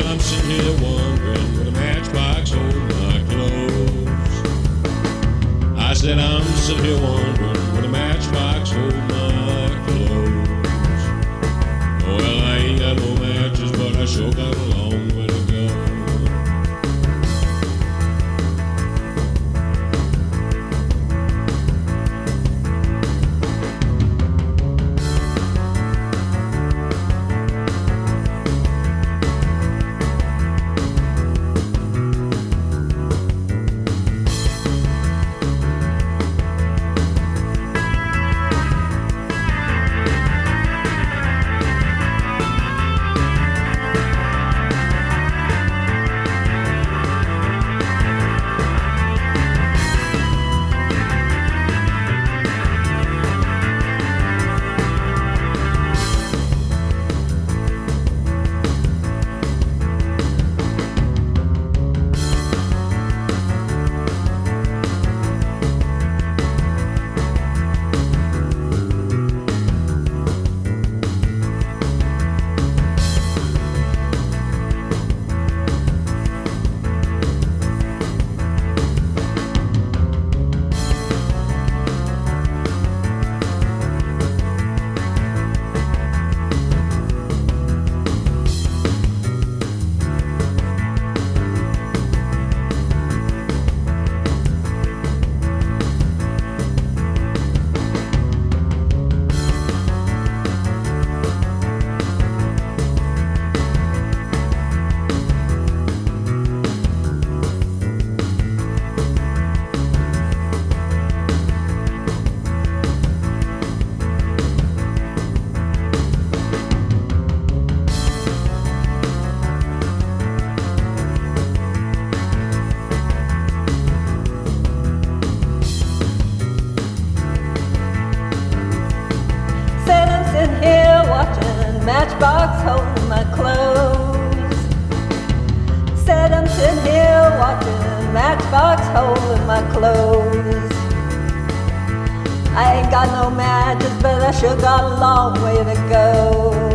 I'm sitting here wondering will a matchbox hold my clothes? I said I'm sitting here wondering will a matchbox hold my clothes? Well, I ain't got no matches, but I sure got a long way to go. Matchbox holding my clothes. Said I'm sitting here watching matchbox holding my clothes. I ain't got no matches, but I sure got a long way to go.